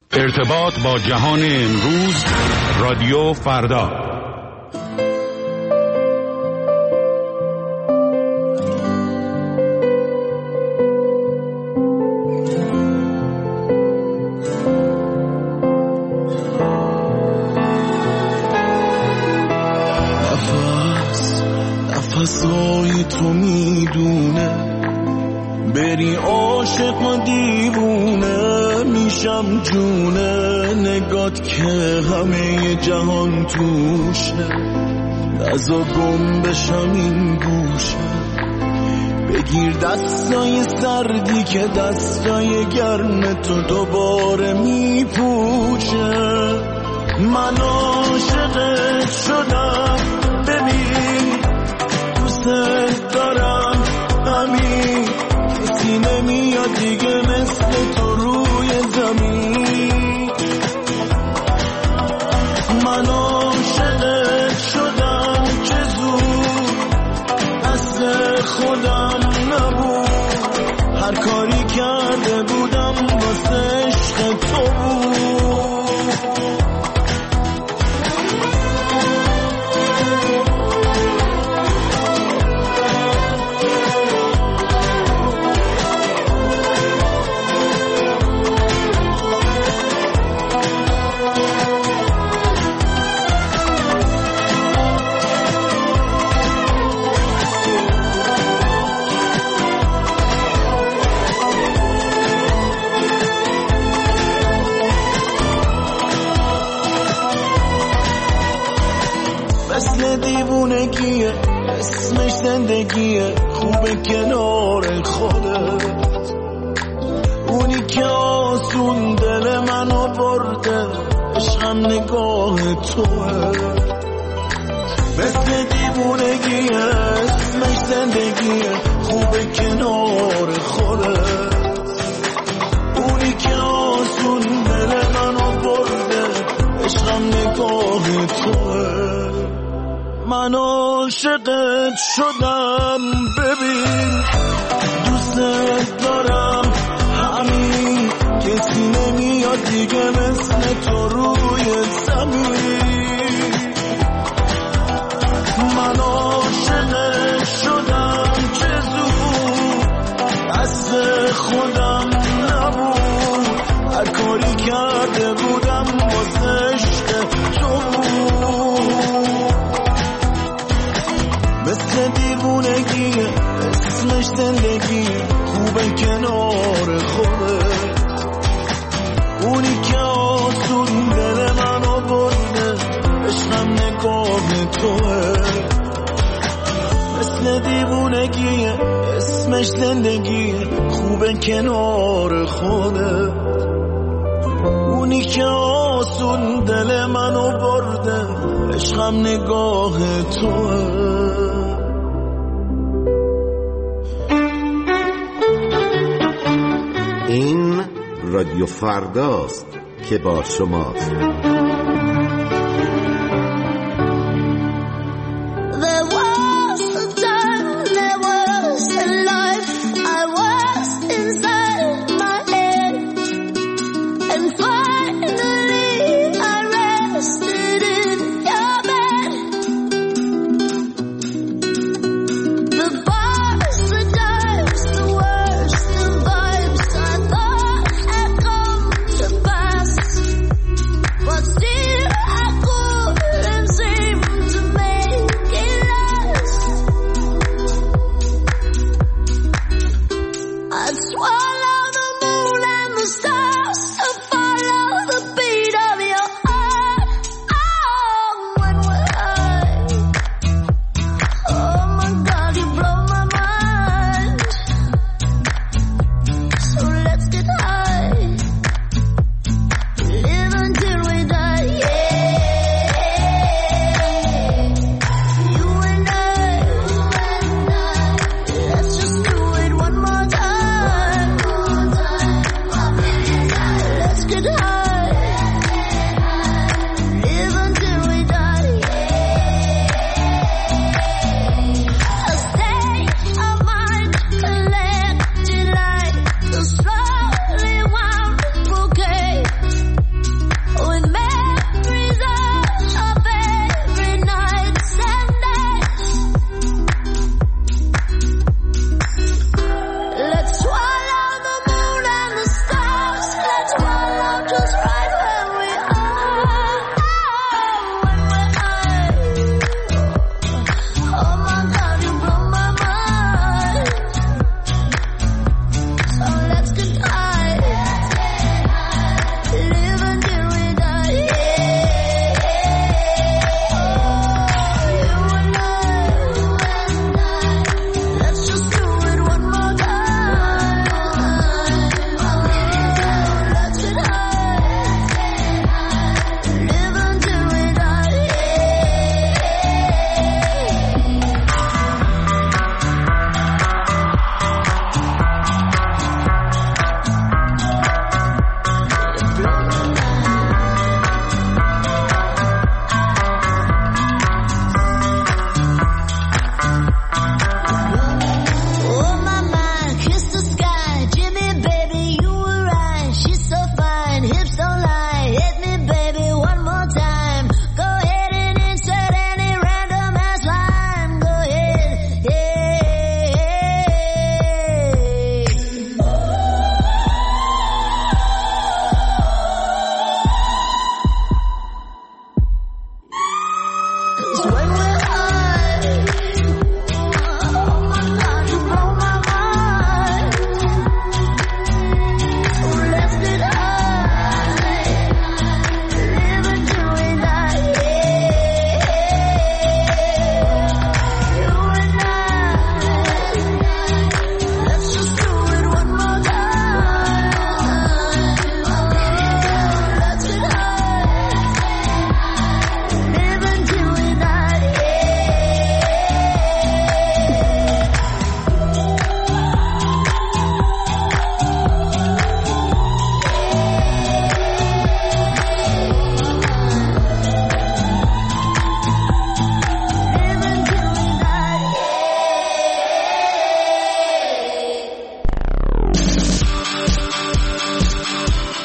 ارتباط با جهان امروز، رادیو فردا. نفسای تو میدونه بری عاشق و دیوونه میشم جونه نگات که همه جهان توشه نزا گم بشم این گوشه بگیر دستای سردی که دستای گرم تو دوباره میپوشه من عاشقت شدم ببین دوست دارم همین کسی نمیاد دیگه مثل تو روی زمین من عاشقت شدم که زود دست خودم نبود هر کاری کرده بودم واسه عشق تو بود دیوونگیه اسمش زندگیه خوبه کنار خودت اونی که آسون دل منو برده عشقم نگاه توه مثل دیوونگیه اسمش زندگیه خوبه کنار خودت اونی که آسون دل منو برده عشقم نگاه توه من عاشقت شدم ببین دوست دارم همین کسی نمیاد دیگه مثل تو روی زمین من عاشقت شدم که زود دست خودم نبود هر کاری کرده بودم واسه عشق تو مثل دیوونگیه اسمش زندگیه خوبه کنار خودت اونی که آسون دل منو برده عشقم نگاه توه مثل دیوونگیه اسمش زندگیه خوبه کنار خودت اونی که آسون دل منو برده عشقم نگاه توه این رادیو فرداست که با شماست. But still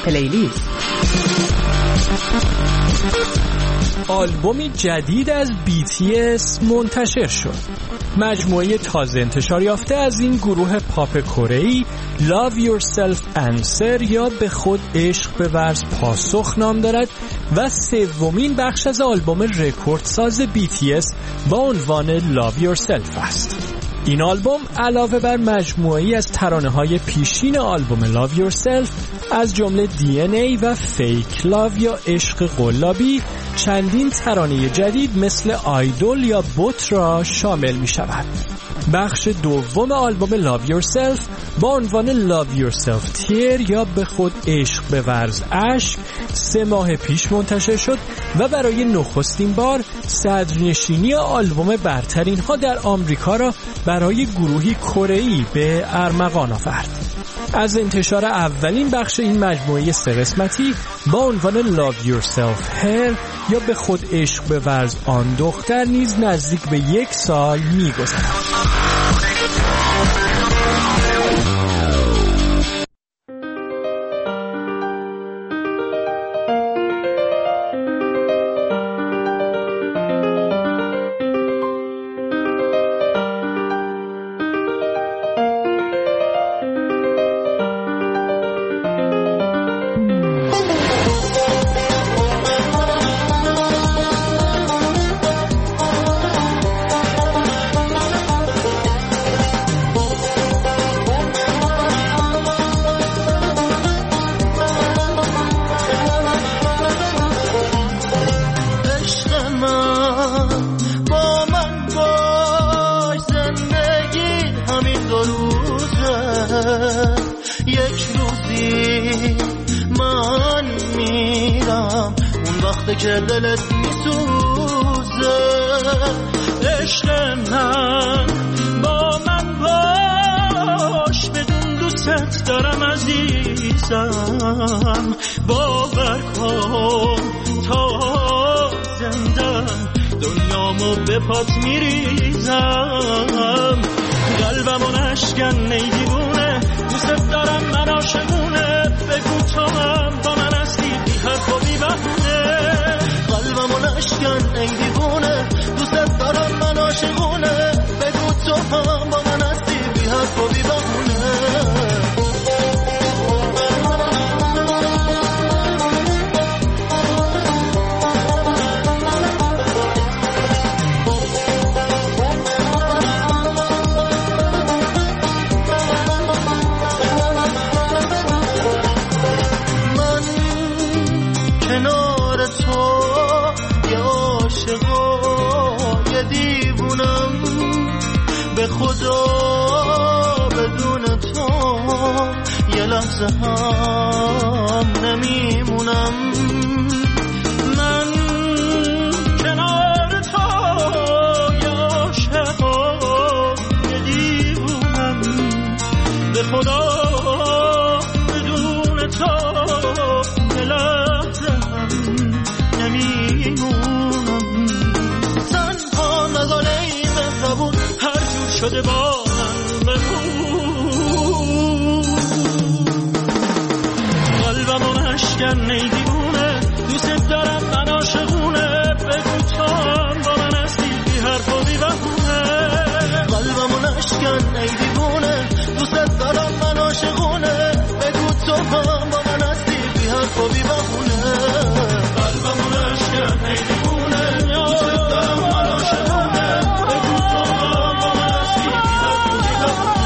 پلیلیست. آلبومی جدید از BTS منتشر شد. مجموعه تازه انتشار یافته از این گروه پاپ کره‌ای Love Yourself Answer یا به خود عشق بورز پاسخ نام دارد و سومین بخش از آلبوم رکوردساز BTS با عنوان Love Yourself است. این آلبوم علاوه بر مجموعه‌ای از ترانه‌های پیشین آلبوم Love Yourself از جمله DNA و Fake Love یا عشق قلابی چندین ترانه جدید مثل آیدول یا بوت را شامل می شود. بخش دوم آلبوم Love Yourself با عنوان Love Yourself Tear یا به خود عشق بورز اشک 3 ماه پیش منتشر شد و برای نخستین بار صدرنشینی آلبوم برترین ها در آمریکا را برای گروهی کره‌ای به ارمغان آورد. از انتشار اولین بخش این مجموعه 3 قسمتی با عنوان Love Yourself Her یا به خود عشق بورز آن دختر نیز نزدیک به 1 سال می‌گذرد. یک روزی من میرم اون وقت که دلت میسوزه. عشق من با من باش، بدون دوست دارم عزیزم. باور کن تا زندم دنیامو به پات میریزم. قلبمو نشکن ای دیوونه، دوست دارم من عاشقونه. بگو تو هم با من هستی بی حرف و بی بهونه. قلبمو نشکن ای دیوونه، دوست دارم من عاشقونه. بگو تو هم با من هستی بی حرف و بی بهونه. خدا بدون تو یه لحظه هم نمیمونم. من کنار تو یه عاشقم، یه دیوونم. به خدا بدون تو یه لحظه هم نمیمونم. زن ها مزاله ای مهربون شده با من بگو. قلبمو نشکن ای دیوونه، دوست دارم من عاشقونه. بگو تو هم با من هستی بی حرف و بی بهونه. قلبمو نشکن ای دیوونه، دوست دارم من عاشقونه. بگو تو هم با من هستی بی حرف و بی بهونه. قلبمو نشکن ای دیوونه، دوست دارم من عاشقونه. بگو تو هم با من هستی بی حرف و بی بهونه.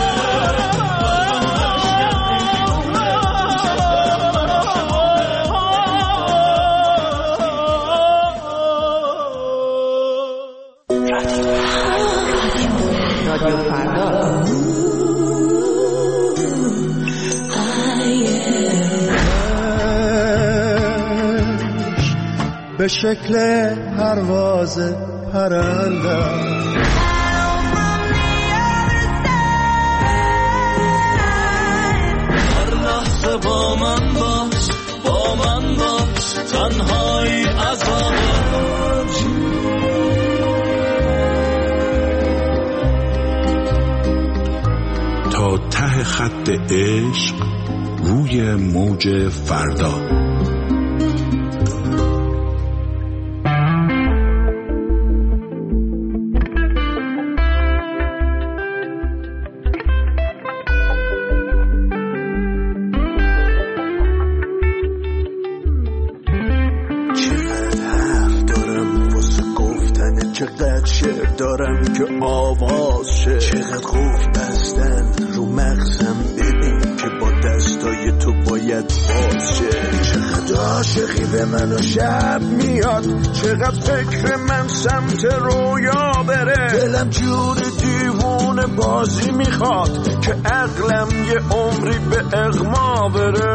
رادیو فردا به شکل پرواز پرندم هر لحظه با من باش، با من باش، تنهایی عذابم. تا ته خط عشق روی موج فردا. چقدر شعر دارم که آواز شه، چقدر قفل بستن رو مغزم، ببین که با دستای تو باید باز شه. چقدر عاشقی به من و شب میاد، چقدر فکر من سمت رویا بره، دلم جور دیوونه بازی میخواد که عقلم یه عمری به اغما بره.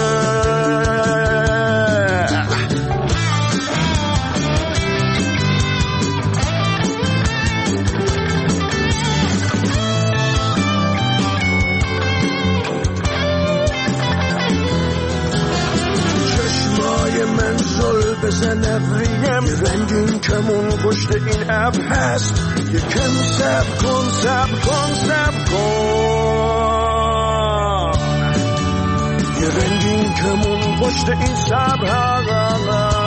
منزل بزن ابریم، رنگین کمون پشت این ابر هست، یکم صبر کن صبر کن صبر کن، یه رنگین کمون پشت این صبر هست.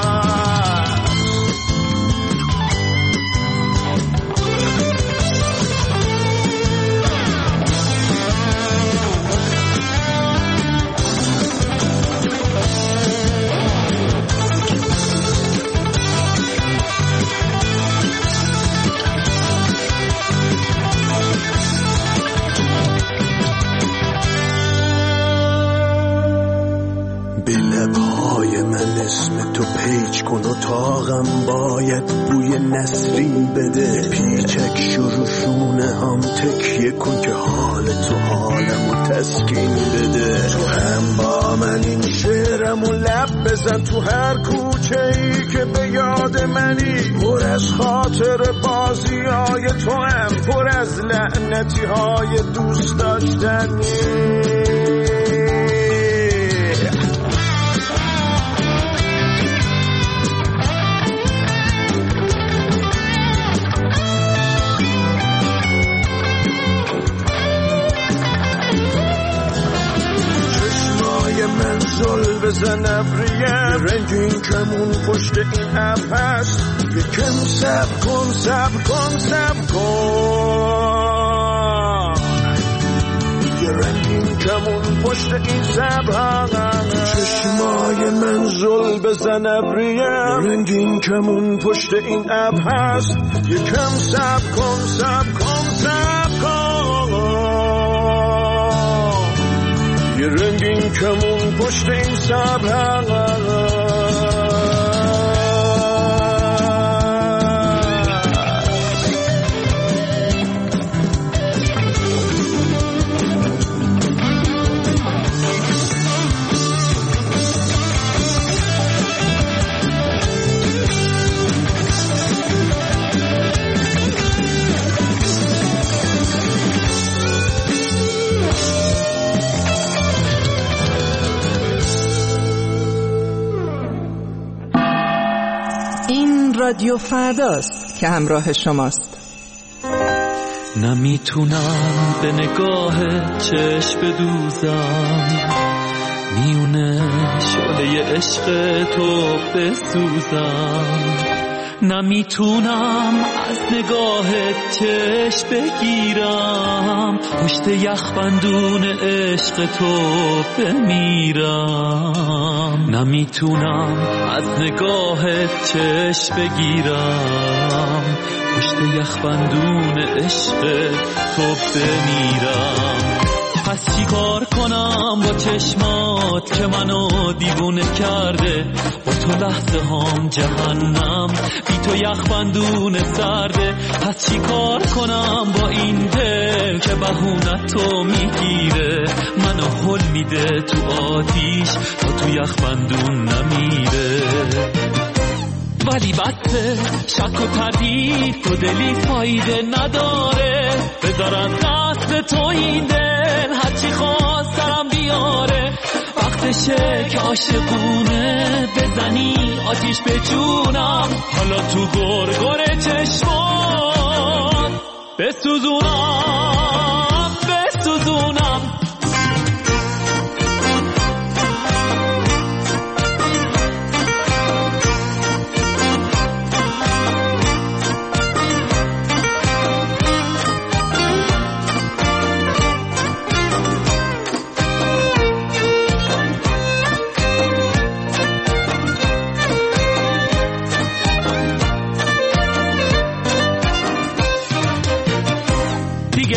اسم تو پیچ کن و تاغم باید بوی نسرین بده، پیچک شروشونه هم تکیه کن که حال تو حالمو تسکین بده. تو هم با من این شعرمو لب بزن، تو هر کوچه ای که به یاد منی، پر از خاطر بازی های تو هم، پر از لعنتی های دوست داشتنی. منزل بزن ابریم، رنگین کمون پشت این ابر هست، یکم صبر کن صبر کن صبر کن، یه رنگین کمون پشت این صبر هست. چشمای منزل بزن ابریم، رنگین کمون پشت این ابر هست، یکم صبر کن صبر کن صبر کن، یه رنگین کمون پشت این صبر رادیو فرداست که همراه شماست. نمیتونم به نگاه چشم بدوزم، میونه شعله عشق تو بسوزم، نمیتونم از نگاه چشم بگیرم، پشت یخبندون عشق تو بمیرم، نمیتونم از نگاه چشم بگیرم، پشت یخبندون عشق تو بمیرم. پس چی کار کنم با چشمات که منو دیوونه کرده، با تو لحظه هم جهنم، بی تو یخبندون سرده. پس چی کار کنم با این دل که بهونه تو میگیره، منو هل میده تو آتیش تا تو یخبندون نمیره. ولی بسه شک و تردید تو دلی فایده نداره، بذارم دست تو این دل هرچی خواستم بیاره. وقتشه که عاشقونه بزنی آتیش به جونم، حالا تو گرگر چشمات بسوزونم بسوزونم.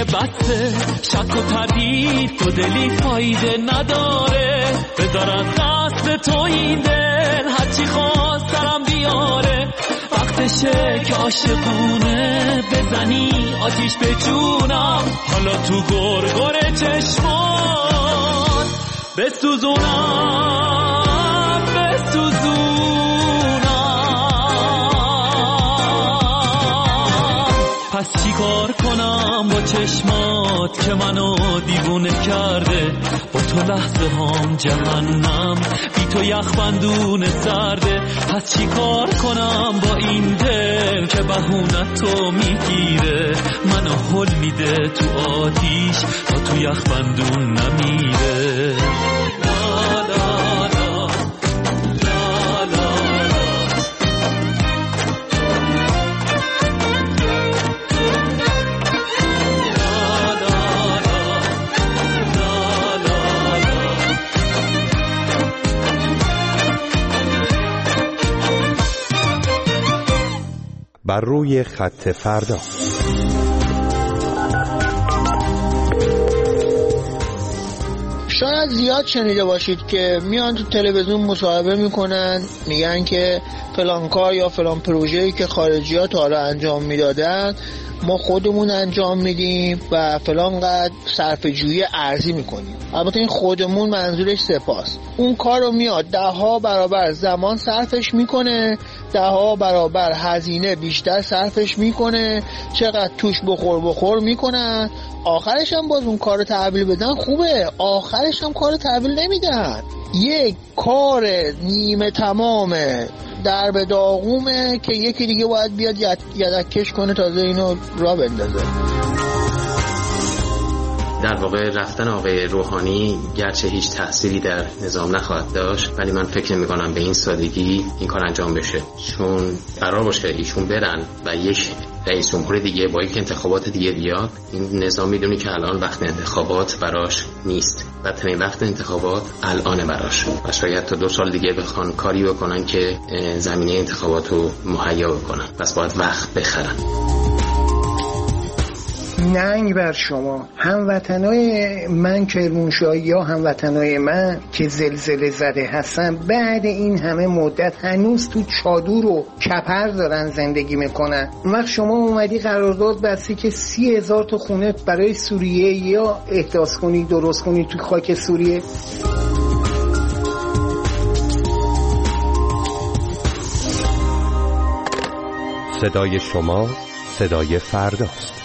بسته، شک و تردید تو دلی فایده نداره. بذارم دست تو این دل هرچی خواست سرم بیاره. وقتشه که عاشقونه بزنی آتیش به جونم، حالا تو گرگر چشمات بسوزونم پس چی کار کنم با چشمات که منو دیوونه کرده؟ با تو لحظه هام جهنم، بی تو یخبندون سرده. پس چی کار کنم با این دل که بهونه تو میگیره؟ منو هل میده تو آتیش تا تو یخبندون نمیره. بر روی خط فردا. شاید زیاد شنیده باشید که میان تو تلویزیون مصاحبه میکنن، میگن که فلان کار یا فلان پروژه‌ای که خارجی‌ها تا حالا انجام میدادن ما خودمون انجام میدیم و فلان قدر صرفه‌جویی ارزی میکنیم. البته این خودمون منظورش سپاس. اون کار رو میاد 10 برابر زمان صرفش میکنه، 10 برابر هزینه بیشتر صرفش میکنه، چقدر توش بخور میکنن، آخرش هم باز اون کار رو تحویل بدن خوبه، آخرش هم کار رو تحویل نمیدن. یک کار نیمه تمامه در به داغومه که یکی دیگه باید بیاد یدکش کنه تازه اینو را بندازه. در واقع رفتن آقای روحانی گرچه هیچ تأثیری در نظام نخواهد داشت، ولی من فکر می‌کنم به این سادگی این کار انجام بشه، چون قرار باشه ایشون برن و یک رئیس جمهور دیگه با یک انتخابات دیگه بیاد. این نظام میدونی که الان وقت انتخابات براش نیست، بدترین وقت انتخابات الان براش و شاید تا 2 سال دیگه بخوان کاری بکنن که زمینه انتخابات رو مهیا بکنن، پس باید وقت بخرن. ننگ بر شما هموطنای من کرمانشاهی یا هموطنای من که زلزله زده هستن، بعد این همه مدت هنوز تو چادر و کپر دارن زندگی میکنن. اون وقت شما اومدی قرارداد بستی که 30,000 تا خونه برای سوریه یا احداث کنی، درست کنی تو خاک سوریه. صدای شما صدای فرداست.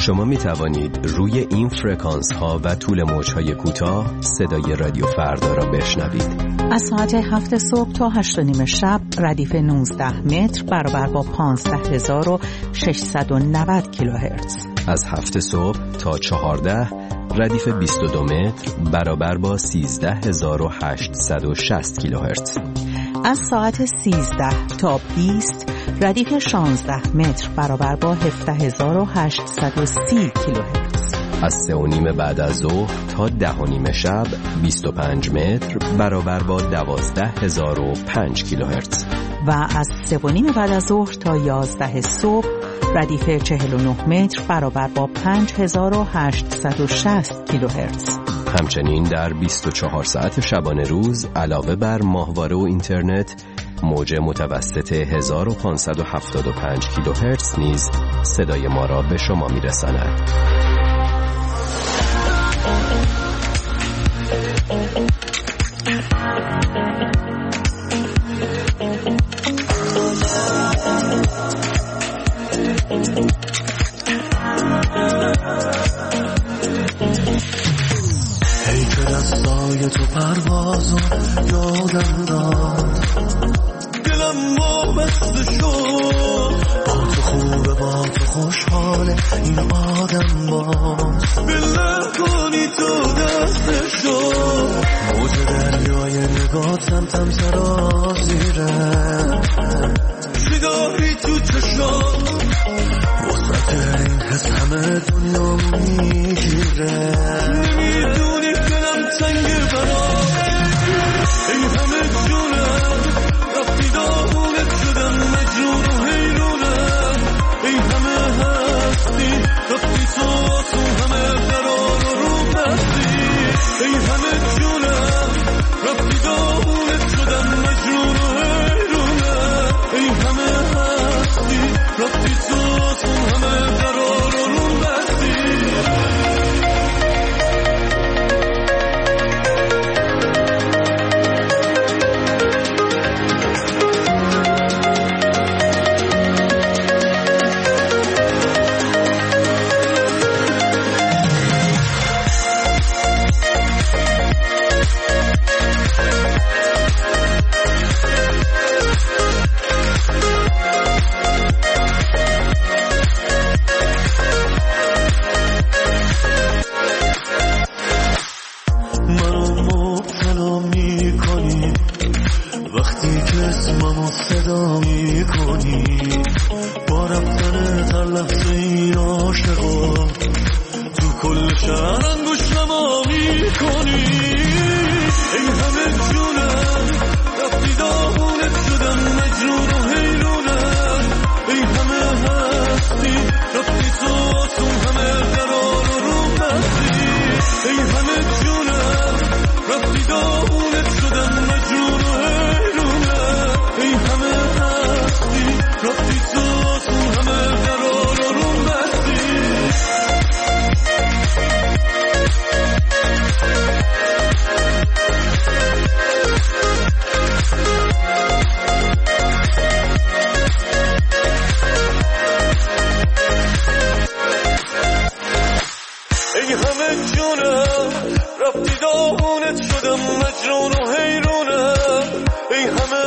شما می توانید روی این فرکانس ها و طول موج‌های کوتاه صدای رادیو فردا را بشنوید. از ساعت 7 صبح تا 8:30 شب ردیف 19 متر برابر با 15690 کیلوهرتز. از 7 صبح تا 14 ردیف 22 متر برابر با 13860 کیلوهرتز. از ساعت 13 تا 20 ردیف 16 متر برابر با 17830 کیلوهرتز. از 3:30 بعد از ظهر تا 10:30 شب 25 متر برابر با 12005 کیلوهرتز. و از 3:30 بعد از ظهر تا 11 صبح ردیف 49 متر برابر با 5860 کیلوهرتز. همچنین در 24 ساعت شبانه روز علاوه بر ماهواره و اینترنت موج متوسط 1575 کیلوهرتز نیز صدای ما را به شما میرساند. تو پروازو یادم داد، دلم وابسته شد، با تو خوبه با تو خوشحاله این آدم باز، بله کنی تو دسته شد، موج دریای نگاه تم سرازیره، سیگاری تو چشم وسط این حس همه دنیا میگیره، نمیدونی دلم تنگه برام، این همه جونم رفتی داغونت شدم مجنون و حیرونم، این همه هستی رفتی تو همه قرار و روم نستی، این همه جونم رفتی داغونت شدم مجنون و حیرونم، این همه هستی رفتی تو همه قرار و روم نستی. رفتی داغونت شدم مجنون و حیرونم، ای همه